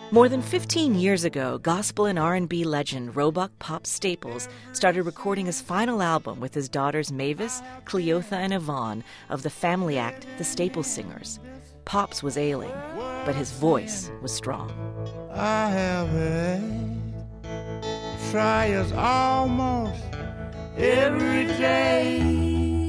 More than 15 years ago, gospel and R&B legend Roebuck Pop Staples started recording his final album with his daughters Mavis, Cleotha, and Yvonne of the family act The Staples Singers. Pops was ailing, but his voice was strong. I have had trials almost every day.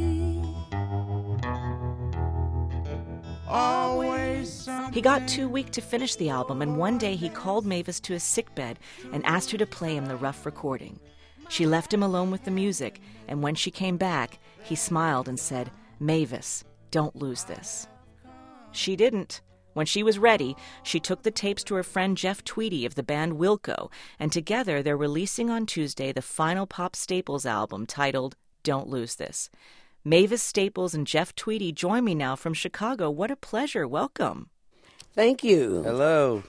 He got too weak to finish the album, and one day he called Mavis to his sickbed and asked her to play him the rough recording. She left him alone with the music, and when she came back, he smiled and said, "Mavis, don't lose this." She didn't. When she was ready, she took the tapes to her friend Jeff Tweedy of the band Wilco, and together they're releasing on Tuesday the final Pop Staples album titled Don't Lose This. Mavis Staples and Jeff Tweedy join me now from Chicago. What a pleasure. Welcome. Thank you. Hello.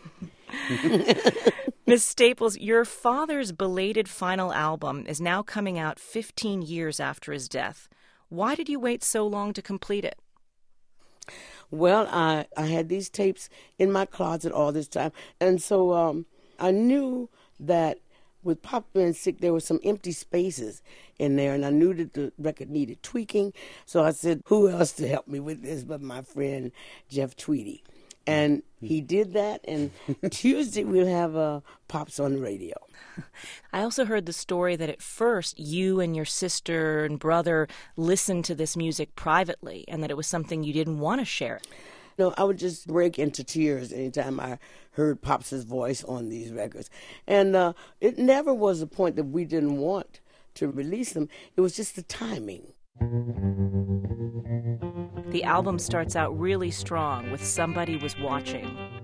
Ms. Staples, your father's belated final album is now coming out 15 years after his death. Why did you wait so long to complete it? Well, I had these tapes in my closet all this time, and so I knew that with Pop being sick, there were some empty spaces in there, and I knew that the record needed tweaking, so I said, who else to help me with this but my friend Jeff Tweedy? And he did that, and Tuesday we'll have Pops on the radio. I also heard the story that at first you and your sister and brother listened to this music privately, and that it was something you didn't want to share. No, I would just break into tears anytime I heard Pops' voice on these records. And it never was a point that we didn't want to release them. It was just the timing. The album starts out really strong with Somebody Was Watching.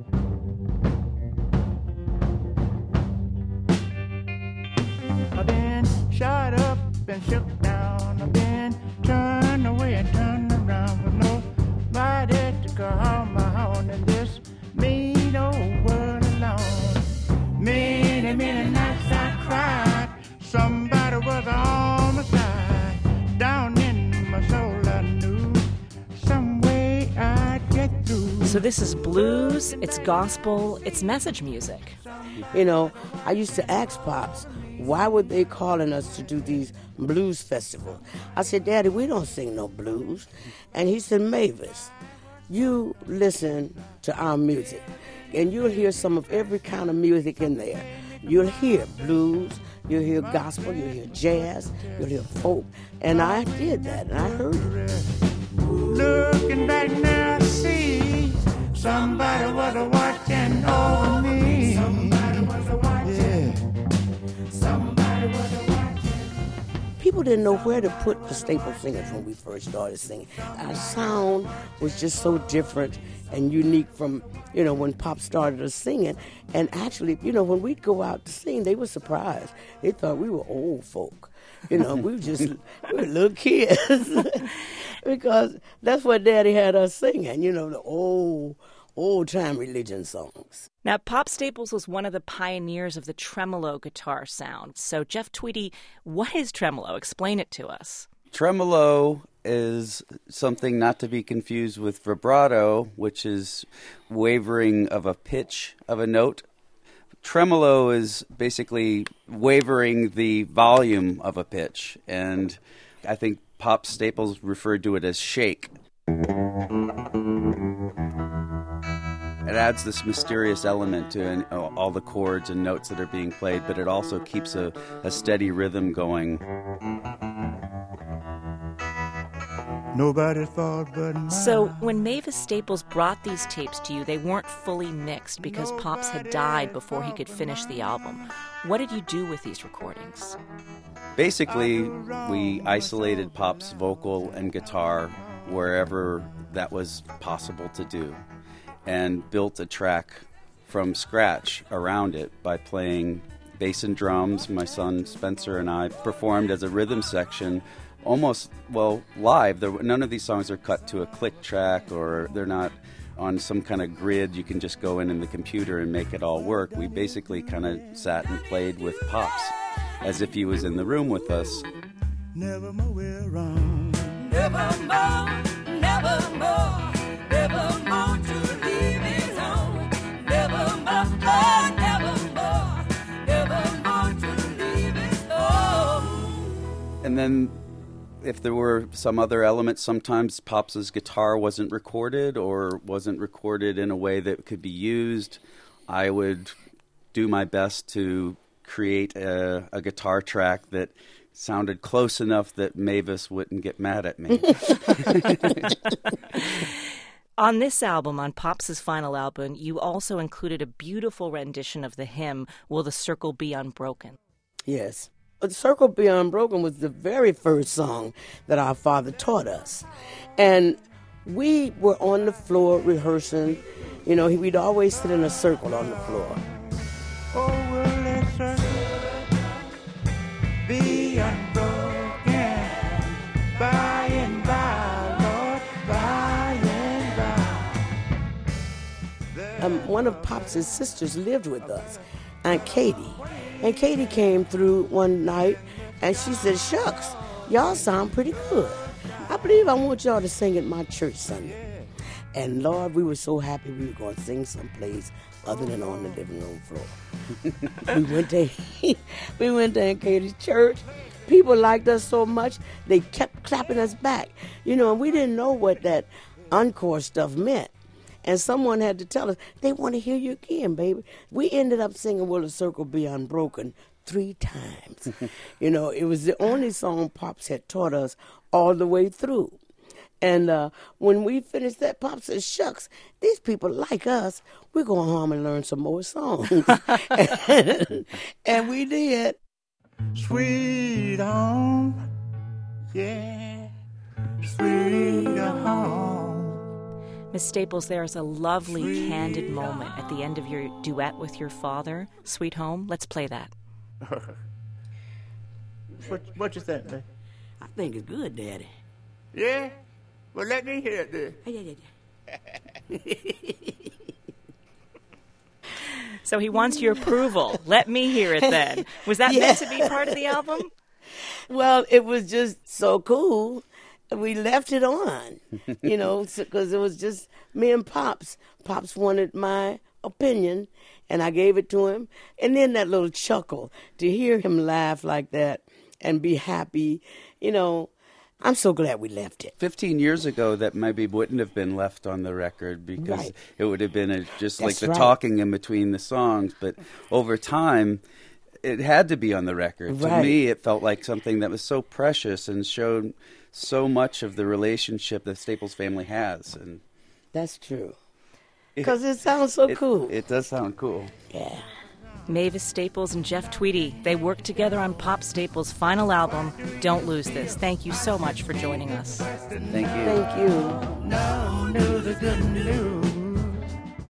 I've been shot up and shook down. I've been turned away and turned around with nobody to call my own in this mean old world alone. Many, many nights I cried. Somebody was on my side. Down in my soul I knew some way I'd get through. So this is blues, it's gospel, it's message music. You know, I used to ask Pops, why were they calling us to do these blues festivals? I said, Daddy, we don't sing no blues. And he said, Mavis, you listen to our music, and you'll hear some of every kind of music in there. You'll hear blues, you'll hear gospel, you'll hear jazz, you'll hear folk. And I did that, and I heard it. Looking back now to see somebody was watching over me. Somebody was watching. Somebody was watching. People didn't know where to put the Staples Singers when we first started singing. Our sound was just so different and unique from, when Pop started us singing. And actually, when we'd go out to sing, they were surprised. They thought we were old folk. We were little kids. Because that's what Daddy had us singing, the old-time religion songs. Now, Pop Staples was one of the pioneers of the tremolo guitar sound. So, Jeff Tweedy, what is tremolo? Explain it to us. Tremolo is something not to be confused with vibrato, which is wavering of a pitch of a note. Tremolo is basically wavering the volume of a pitch, and I think Pop Staples referred to it as shake. It adds this mysterious element to all the chords and notes that are being played, but it also keeps a steady rhythm going. Nobody thought but mine. So when Mavis Staples brought these tapes to you, they weren't fully mixed because Pops had died before he could finish the album. What did you do with these recordings? Basically, we isolated Pop's vocal and guitar wherever that was possible to do, and built a track from scratch around it by playing bass and drums. My son Spencer and I performed as a rhythm section almost, live. None of these songs are cut to a click track, or they're not on some kind of grid. You can just go in the computer and make it all work. We basically kind of sat and played with Pops as if he was in the room with us. Nevermore we're wrong. Nevermore, nevermore, nevermore to leave his home. Nevermore. And if there were some other elements, sometimes Pops's guitar wasn't recorded or wasn't recorded in a way that could be used. I would do my best to create a guitar track that sounded close enough that Mavis wouldn't get mad at me. On this album, on Pops's final album, you also included a beautiful rendition of the hymn, Will the Circle Be Unbroken? Yes. The Circle Be Unbroken was the very first song that our father taught us. And we were on the floor rehearsing. You know, we'd always sit in a circle on the floor. Oh, will that circle be unbroken by and by, Lord, by and by. One of Pops's sisters lived with us, Aunt Katie. And Katie came through one night, and she said, shucks, y'all sound pretty good. I believe I want y'all to sing at my church Sunday. And Lord, we were so happy we were going to sing someplace other than on the living room floor. we went to Aunt Katie's church. People liked us so much, they kept clapping us back. You know, and we didn't know what that encore stuff meant. And someone had to tell us, they want to hear you again, baby. We ended up singing Will the Circle Be Unbroken 3 times. You know, it was the only song Pops had taught us all the way through. And when we finished that, Pops said, shucks, these people like us. We're going home and learn some more songs. And we did. Sweet home, yeah, sweet home. Miss Staples, there is a lovely, candid moment at the end of your duet with your father, Sweet Home. Let's play that. What you think, man? I think it's good, Daddy. Yeah? Well, let me hear it then. So he wants your approval. Let me hear it then. Was that meant to be part of the album? Well, it was just so cool. We left it on, you know, because it was just me and Pops. Pops wanted my opinion, and I gave it to him. And then that little chuckle, to hear him laugh like that and be happy, you know, I'm so glad we left it. 15 years ago, that maybe wouldn't have been left on the record because it would have been just like the talking in between the songs. But over time, it had to be on the record. To me, it felt like something that was so precious and showed so much of the relationship that Staples family has. And that's true. Because it sounds so cool. It does sound cool. Yeah. Mavis Staples and Jeff Tweedy, they worked together on Pop Staples' final album, Don't Lose This. Thank you so much for joining us. Thank you. Thank you. No news is good news.